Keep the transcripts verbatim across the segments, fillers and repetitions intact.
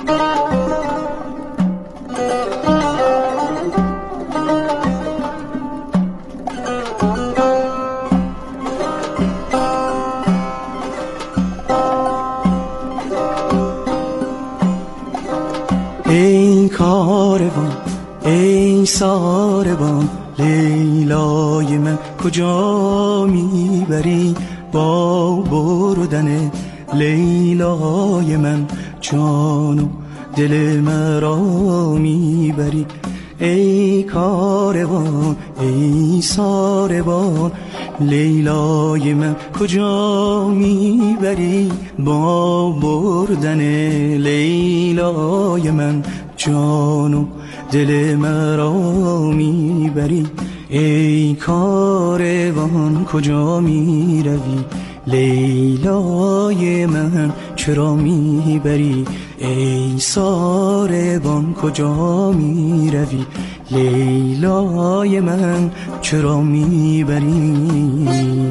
ای کاروان ای ساربان لیلای من کجا میبری؟ با بردن لیلای من جان و دل مرا میبری. ای کاروان ای ساربان لیلای من کجا میبری؟ با بردن لیلای من جان و دل مرا میبری. ای کاروان کجا میروی؟ لیلای من چرا میبری؟ ای ساربان کجا میروی؟ لیلای من چرا میبری؟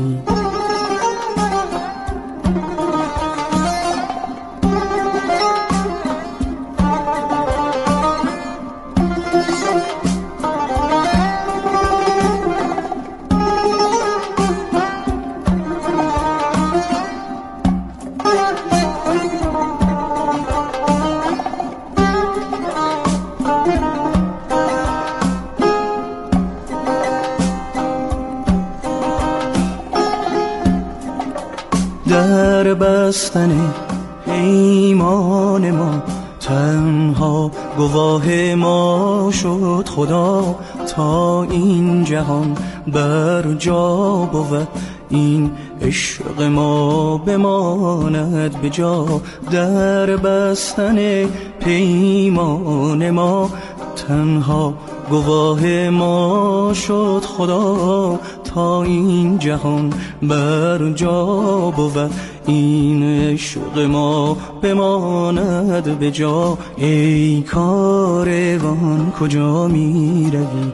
در بستن پیمان ما تنها گواه ما شد خدا، تا این جهان بر جا بود این عشق ما بماند به جا. در بستن پیمان ما تنها گواه ما شد خدا، تا این جهان بر جا بود این عشق ما بماند به جا. ای کاروان کجا می روی؟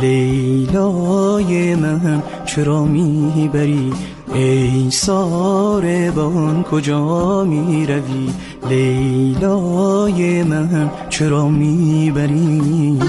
لیلای من چرا میبری؟ ای ساربان کجا می روی؟ لیلای من چرا میبری؟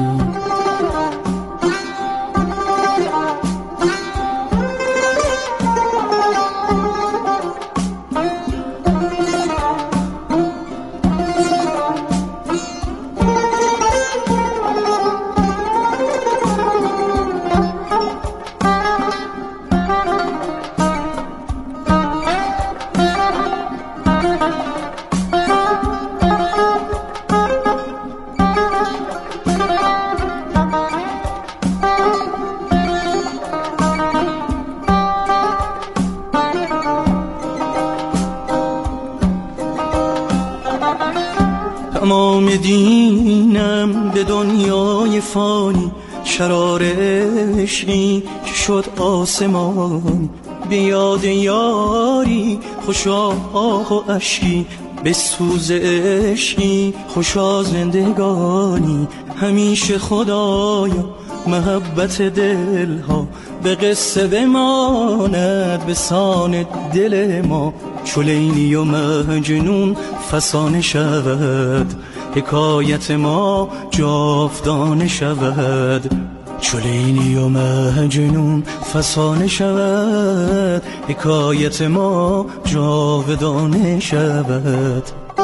تمام دینم به دنیای فانی، شرار عشقی که شد آسمانی. به یاد یاری خوشا آه و اشکی، به سوز عشقی خوشا زندگانی. همیشه خدایا محبت دلها به قصه بماند به سان دل ما. چو لیلی و مجنون فسانه شود، حکایت ما جاودانه شود. چو لیلی و مجنون فسانه شود، حکایت ما جاودانه شود.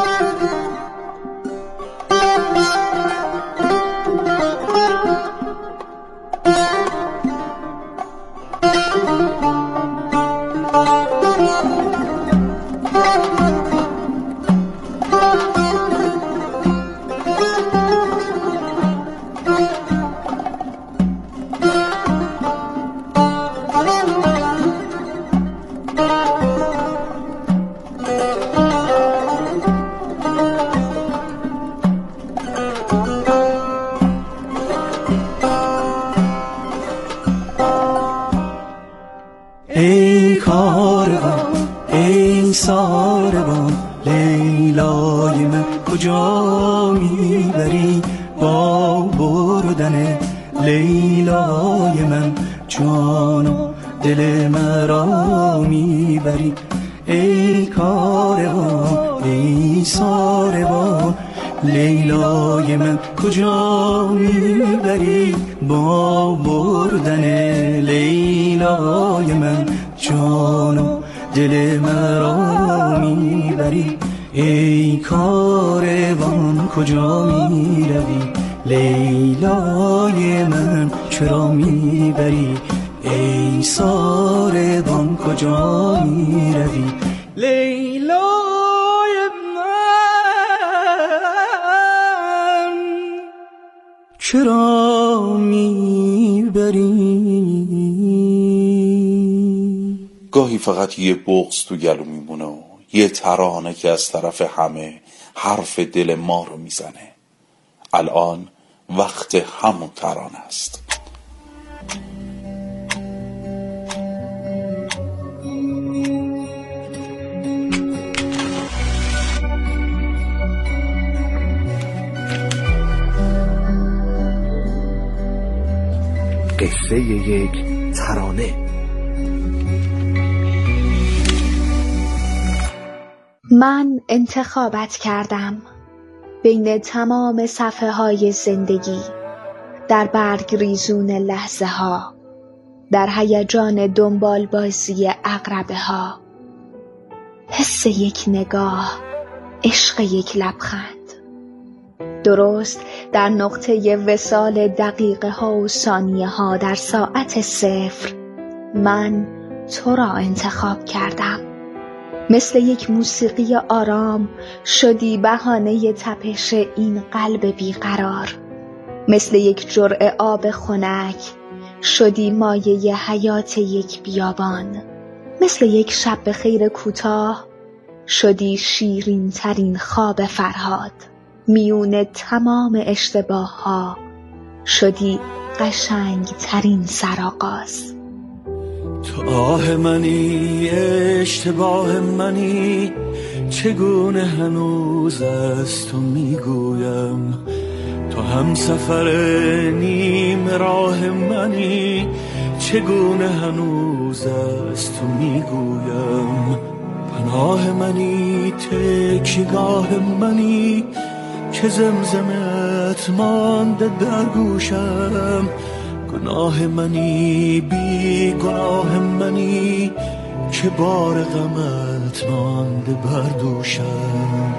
ای کاروان ای ساربان لیلای من کجا میبری؟ با بردن لیلای من جان و دل مرا میبری. ای کاروان ای ای ساربان لیلای من کجا میبری با بردن لیلای من جان و دل مرا میبری ای کاروان کجا میروی لیلای من چرا میبری ای ساربان کجا میروی لیلای من چرا میبری. گاهی فقط یه بغض تو گلو میمونه و یه ترانه که از طرف همه حرف دل ما رو میزنه. الان وقت همون ترانه است. قصه یک ترانه. من انتخابت کردم بین تمام صفحه های زندگی، در برگ ریزون لحظه ها، در هیجان دنبال بازی عقربه ها، حس یک نگاه، عشق یک لبخند. درست در نقطه وصال دقیقه ها و ثانیه ها در ساعت صفر من تو را انتخاب کردم. مثل یک موسیقی آرام شدی بهانه تپش این قلب بیقرار. مثل یک جرعه آب خنک شدی مایه حیات یک بیابان. مثل یک شب بخیر کوتاه شدی شیرین ترین خواب فرهاد. میون تمام اشتباه ها شدی قشنگ ترین سرآغاز. تو آه منی اشتباه منی، چگونه هنوز از تو میگویم. تو هم سفر نیم راه منی، چگونه هنوز از تو میگویم. پناه منی تکیگاه منی، که زمزمت مانده در گوشم. گناه منی بی گناه منی، که بار غمت مانده بر دوشم.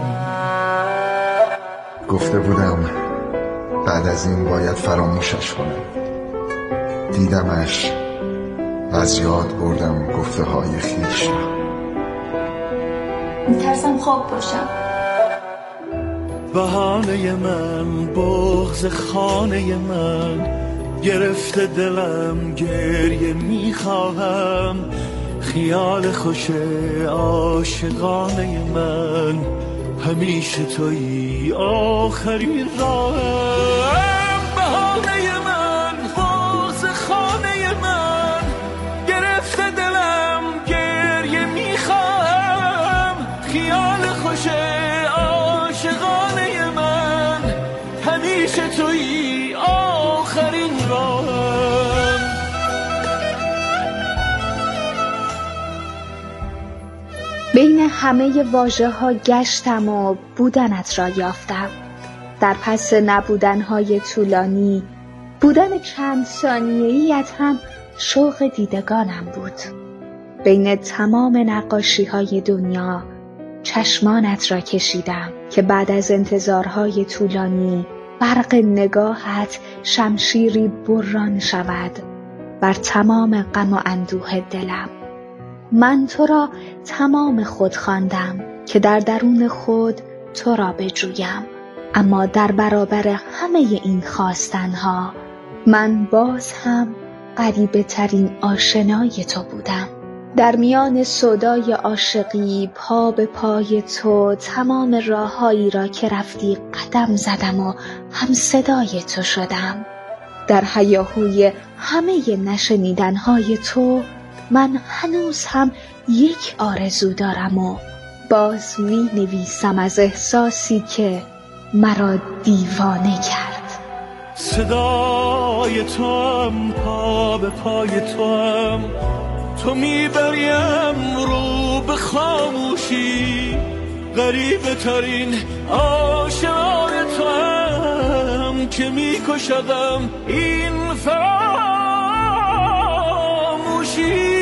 گفته بودم بعد از این باید فراموشش کنم. دیدمش و از یاد بردم گفته های خیش را. میترسم خواب باشم. بهانه من بغض خانه من، گرفته دلم گریه میخواهم. خیال خوش عاشقانه من، همیشه تویی آخرین راهم. بهانه من بغض خانه من، گرفته دلم گریه میخواهم. خیال خوش عاشقانه من، همیشه تویی آخرین راهم. بین همه واژه ها گشتم و بودنت را یافتم. در پس نبودن های طولانی، بودن چند ثانیه‌ایت هم شوق دیدگانم بود. بین تمام نقاشی های دنیا چشمانت را کشیدم که بعد از انتظارهای طولانی برق نگاهت شمشیری بران شود بر تمام غم و اندوه دلم. من تو را تمام خود خواندم که در درون خود تو را بجویم، اما در برابر همه این خواستنها من باز هم غریبه ترین آشنای تو بودم. در میان سودای عاشقی پا به پای تو تمام راههایی را که رفتی قدم زدم و هم صدای تو شدم. در هیاهوی همه نشنیدنهای تو من هنوز هم یک آرزو دارم و باز می نویسم از احساسی که مرا دیوانه کرد. صدای توام پا به پای توام، تو میبریم رو به خاموشی. غریبه ترین عاشقای تو هم که میکشدم این فراموشی.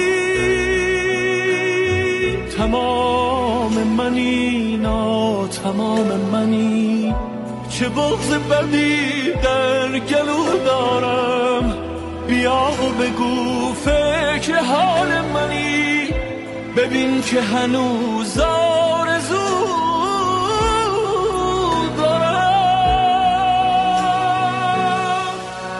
تمام منی نا تمام منی، چه بغض بدی در گلو دارم. بیا و بگو فکر حال منی، ببین که هنوز آرزو دارم.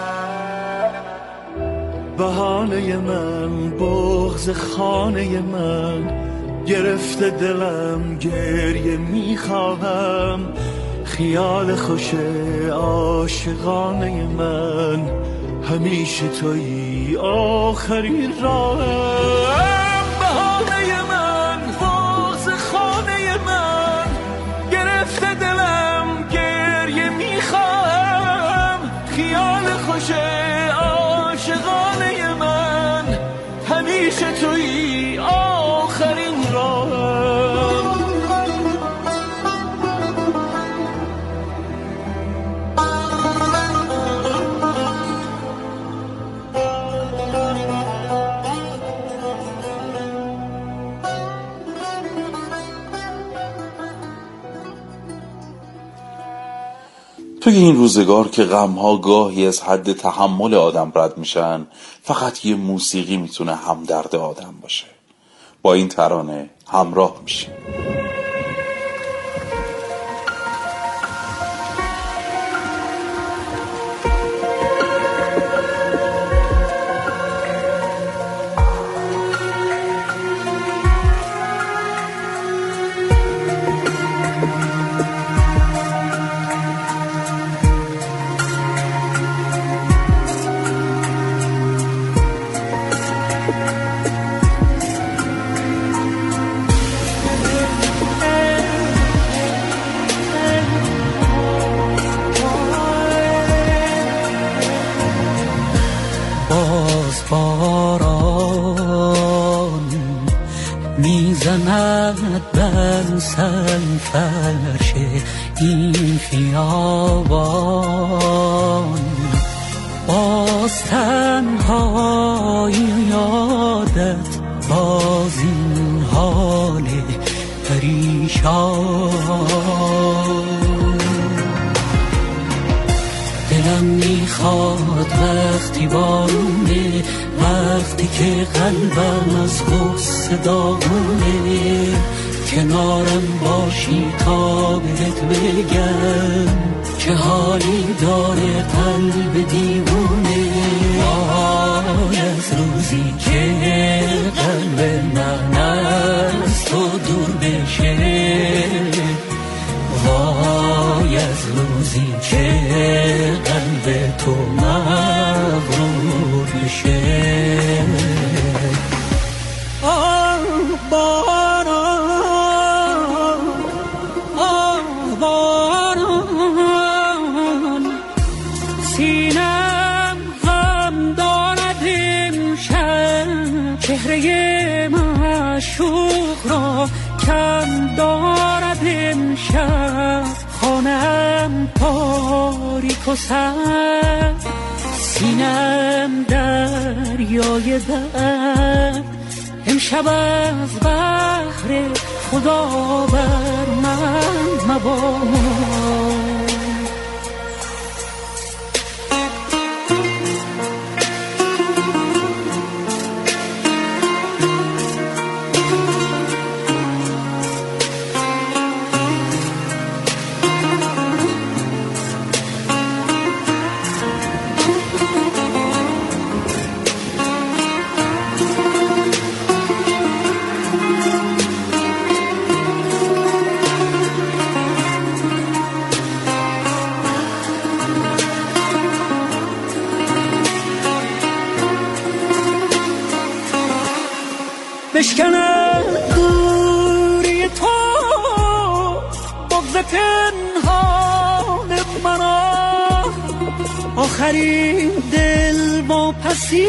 بهانه من بغض خانه من، گرفته دلم گریه میخواهم. خیال خوش عاشقانه من، همیشه تویی آخرین راهم. بهانه من بغض خانه من، گرفته دلم گریه میخواهم. خیال خوش عاشقانه من، همیشه تویی آخرین راهم. توی این روزگار که غمها گاهی از حد تحمل آدم رد میشن، فقط یه موسیقی میتونه همدرد آدم باشه. با این ترانه همراه میشیم. میزند بر سرفرش این خیابان، باز تنهایی یادت باز این حال پریشان. دلم میخواد وقتی بارونه، وقتی که قلبم از غصه داغونه، کنارم باشی تا بهت بگم چه حالی داره قلب دیوونه. وای از روزی که قلب من از تو دور بشه، وای از روزی که قلب تو مغرور بشه. آه باران آه باران، سینم غم دارد امشب، چهره معشوق را کم دارد امشب. خانم تاریک و سر، سینم دریای درد. امشب از بحر خدا بر من مباد. بشکنم دوری تو بغض پنهان مرا، آخرین دل با پسی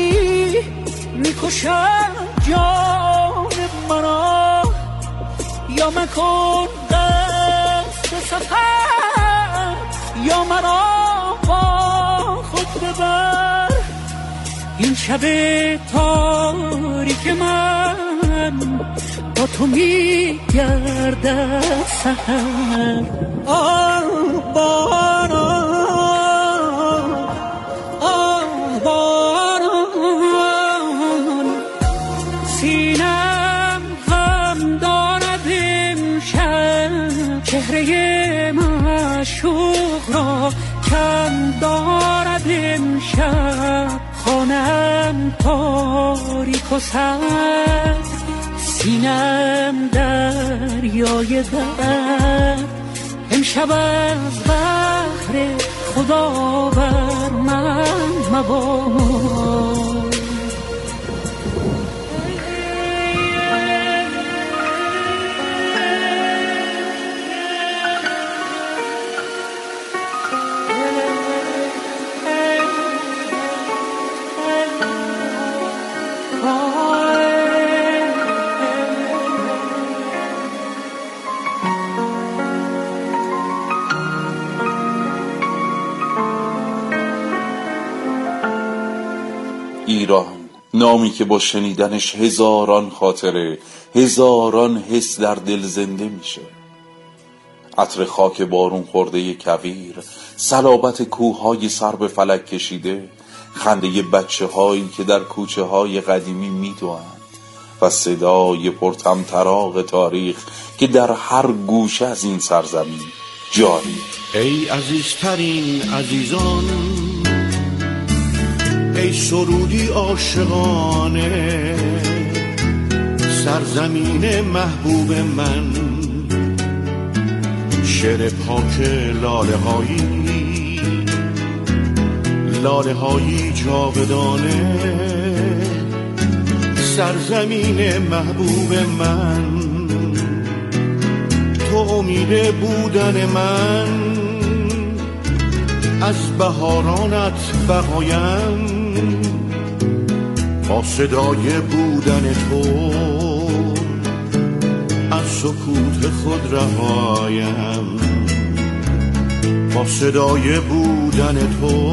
میکشد جان مرا. یا مکن قصد سفر یا مرا با خود ببر. این شب تاریک من با تو می گردد سحر. آه باران آه باران سینم غم دارد امشب. چهره معشوق را کم دارد امشب. خانم تاریک و سرد سینم دریای درد. امشب از بحر خدا بر من مباد. ایران، نامی که با شنیدنش هزاران خاطره، هزاران حس در دل زنده میشه. عطر خاک بارون خورده کویر، صلابت کوههای سر به فلک کشیده، خنده بچه هایی که در کوچه های قدیمی میدوند و صدای پرطمطراق تاریخ که در هر گوشه از این سرزمین جاری. ای عزیزترین عزیزان، ای سرودی عاشقانه، سرزمین محبوب من، شعر پاک لاله هایی، لاله هایی جاودانه، سرزمین محبوب من، تو امید بودن من، از بهارانت بقایم، با صدای بودن تو از سکوت خود رهایم، با صدای بودن تو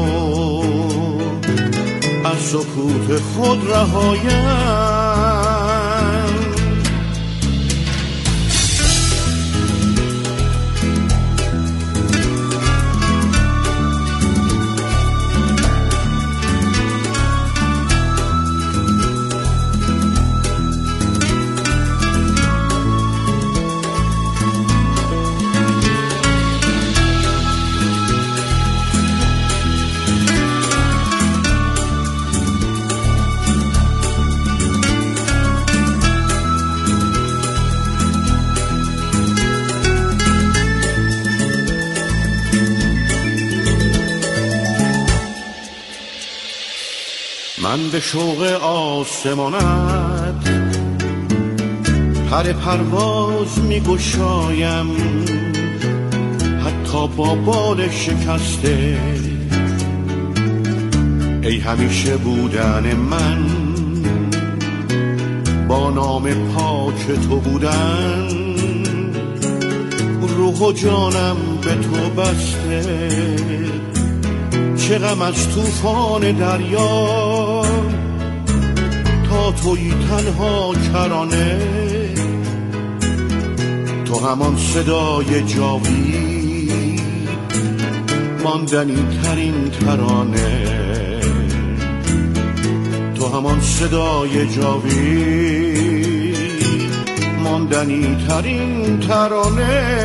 از سکوت خود رهایم. من به شوق آسمانت پر پرواز می گشایم، حتی با بال شکسته. ای همیشه بودن من، با نام پاک تو بودن، روح و جانم به تو بسته. چه غم از طوفان دریا، تا تویی تنها کرانه. تو همان صدای جاوید، ماندنی ترین ترانه. تو همان صدای جاوید، ماندنی ترین ترانه.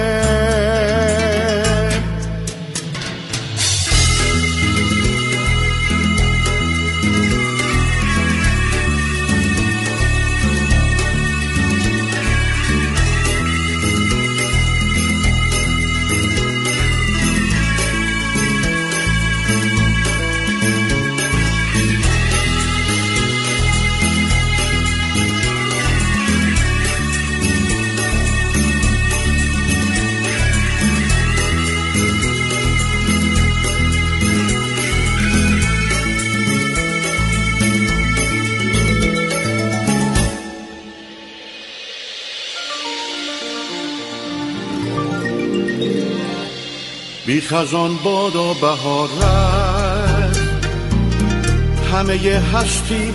بی خزان بادا بهارت، همه هستی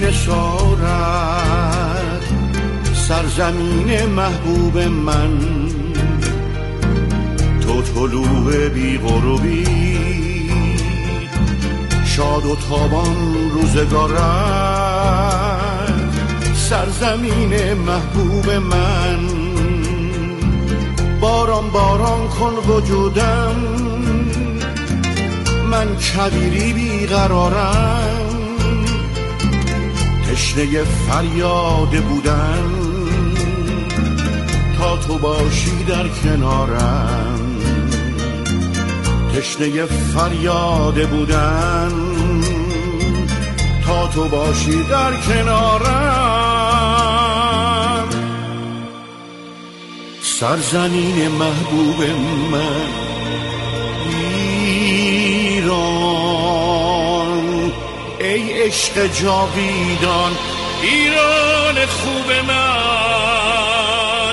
نثارت، سرزمین محبوب من، تو طلوع بی غروبی، شاد و تابان روزگارت، سرزمین محبوب من. باران باران کن وجودم، من کویری بیقرارم، تشنه فریاد بودن، تا تو باشی در کنارم، تشنه فریاد بودن، تا تو باشی در کنارم. سرزمین محبوب من ایران، ای عشق جاویدان، ایران خوب من،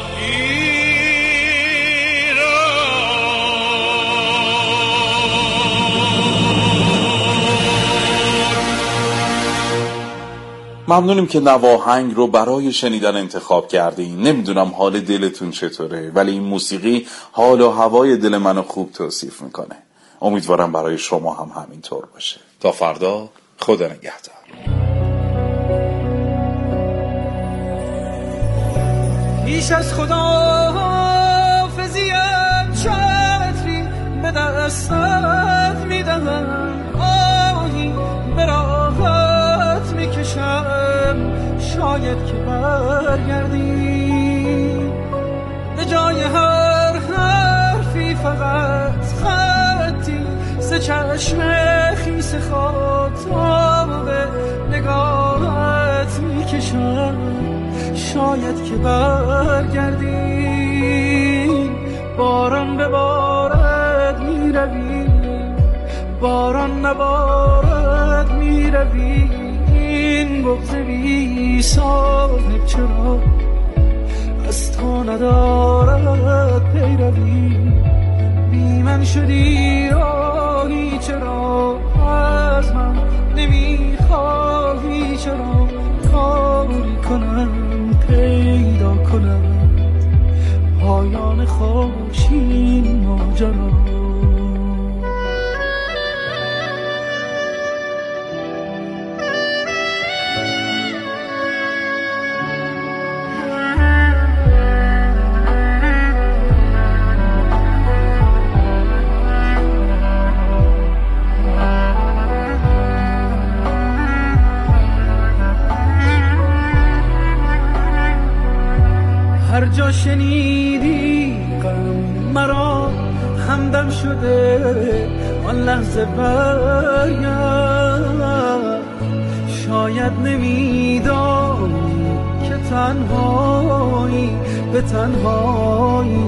ممنونیم که نواهنگ رو برای شنیدن انتخاب کردین. نمیدونم حال دلتون چطوره، ولی این موسیقی حال و هوای دل منو خوب توصیف میکنه. امیدوارم برای شما هم همینطور باشه. تا فردا، خدا نگهدار. پیش از خدا حافظیم چتری به دستت میدهم، آهی به راحت میکشم، شاید که برگردی به جای هر حرفی فقط خطی سه چشم خیس خاطاب به نگاهت میکشم، شاید که برگردی. باران ببارد میروی، باران نبارد میروی، این بغض بی صاحب چرا از تو ندارد پیروی. بی من شدی راهی، چرا از من نمیخواهی، چرا کاری کنم پیدا کنم پایان خوشین ماجرا. هر جا شنیدی غم مرا همدم شده، آن لحظه برگرد. شاید نمیدانی که تنهایی به تنهایی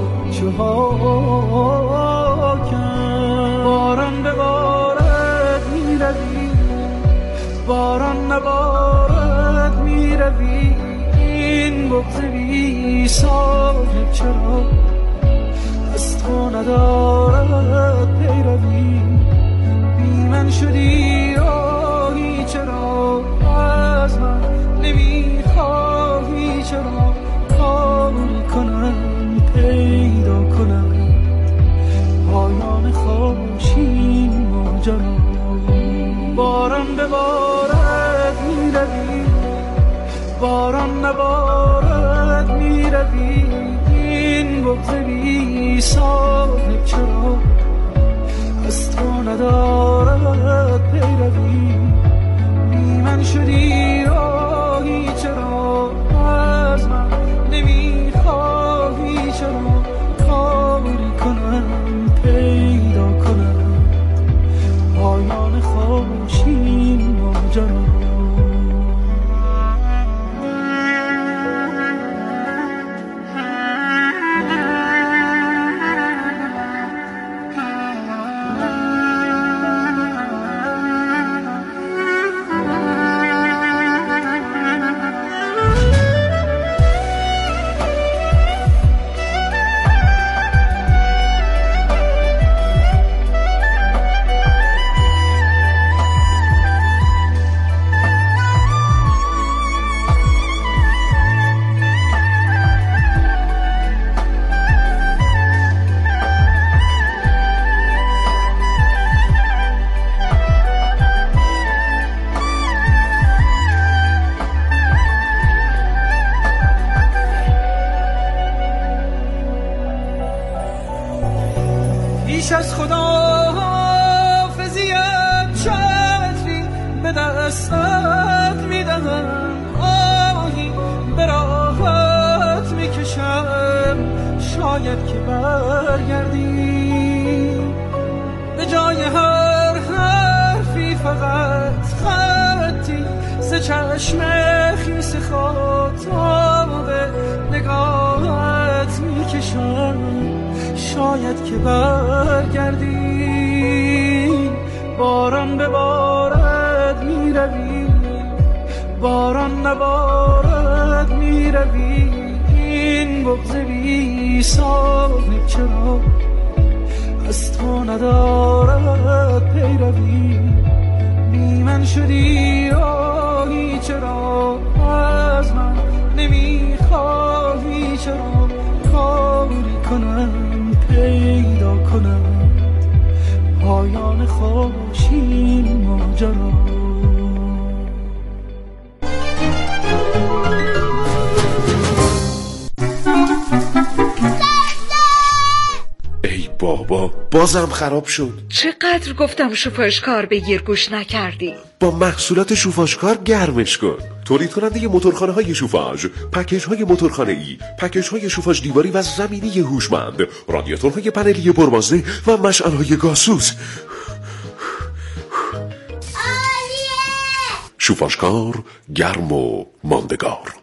چها کرد. باران ببارد میروی، باران نبارد میروی، این بغض بی صاحب چرا از تو ندارد پیروی. بی من شدی راهی، چرا از من نمیخواهی، چرا کاری کنم پیدا کنم پایان خوشین ماجرا. باران ببارد میروی، باران نبارد میروی، این بغض بی صاحب چرا از تو ندارد پیروی. بی من شدی راهی، چرا از من نمیخواهی، چرا کاری کنم پیدا کنم پایان خوشین ماجرا. پیش از خدا فزیم چتری به دستت میدهم، آهی به راحت میکشم، شاید که برگردی به جای هر حرفی فقط خطی ز چشم خیس خاطاب نگاهت میکشم، شاید که برگردی. باران ببارد میروی، باران نبارد میروی، این بغض بی صاحب چرا از تو ندارد پیروی. بی من شدی آهی چرا از من نمیخواهی، چرا کاری کنم پیدا کنم پایان خوشین ماجرا. ای بابا بازم خراب شد. چقدر گفتم شوفاژکار بگیر گوش نکردی. با محصولات شوفاژکار گرمش کن. تولید کننده موتورخانه های شوفاژ، پکیج های موتورخانه ای، پکیج های شوفاژ دیواری و زمینی هوشمند، رادیاتورهای پنلی پربازده و مشعل های گازسوز. شوفاژکار گرم و ماندگار.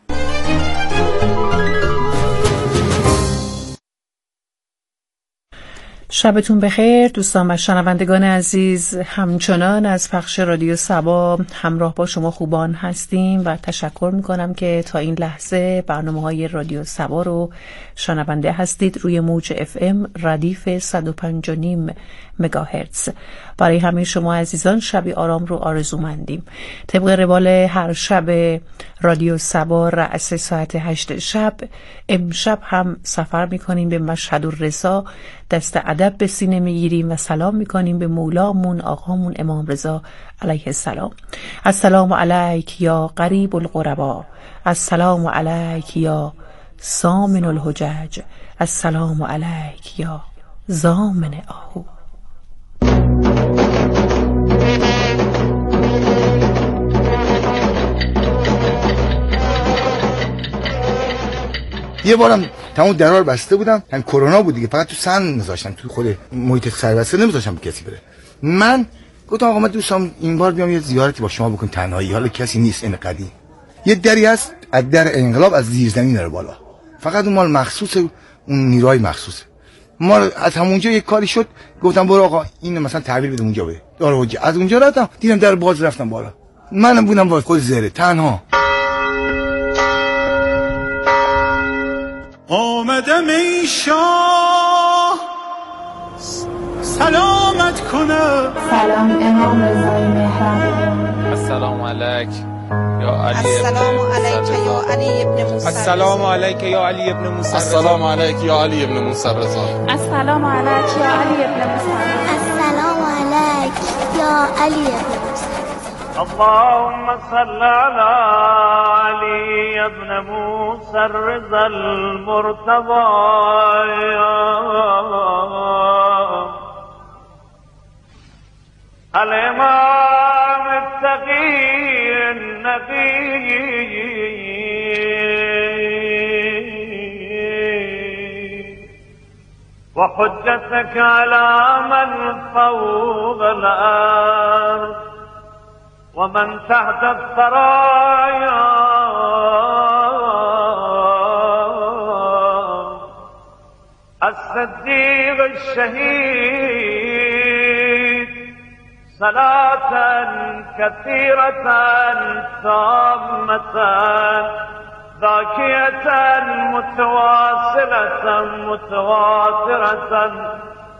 شبتون بخیر دوستان و شنوندگان عزیز. همچنان از پخش رادیو صبا همراه با شما خوبان هستیم و تشکر میکنم که تا این لحظه برنامه های رادیو صبا رو شنونده هستید روی موج اف ام ردیف صد و پنج و نیم مگاهرتز. برای همه شما عزیزان شبی آرام رو آرزومندیم. طبق روال هر شب رادیو صبا رأس ساعت هشت شب، امشب هم سفر میکنیم به مشهد الرضا، دست ادب به سینه میگیریم و سلام میکنیم به مولامون آقامون امام رضا علیه السلام. السلام علیک یا قریب الغربا، السلام علیک یا سامن الحجج، السلام علیک یا زامن آهو. یه بارم تمام درار بسته بودم، هم کرونا بود دیگه، فقط تو سن میذاشتم، تو خود محیط سربسته نمیذاشتم کسی بره. من گفتم آقا من دوستم این بار بیام یه زیارتی با شما بکنم تنهایی، حالا کسی نیست این قدیم. یه دری هست از در انقلاب از زیرزمین میره بالا، فقط اون مال مخصوص اون نیروهای مخصوصه. ما از همونجا یه کاری شد، گفتم برو آقا این مثلا تحویل بده اونجا بده. داره حجه. از اونجا رفتم دیدم در باز رفتم بالا. منم بودم با خود زره تنها. آمدم ای شاه سلامت کنم. سلام امام رضای مهربان. السلام علیک یا علی السلام علیک یا علی ابن موسی. السلام علیک یا علی ابن موسی. السلام علیک یا علی ابن موسی رضا. السلام علیک یا علی ابن موسی. السلام علیک یا علی ابن موسی. اللهم صل على علي ابن موسى الرضا المرتضى الإمام التقي النبي وحجتك على من فوق الأرض ومن تحت الثرايا الصديق الشهيد صلاة كثيرة تامة ذاكية متواصلة متواترة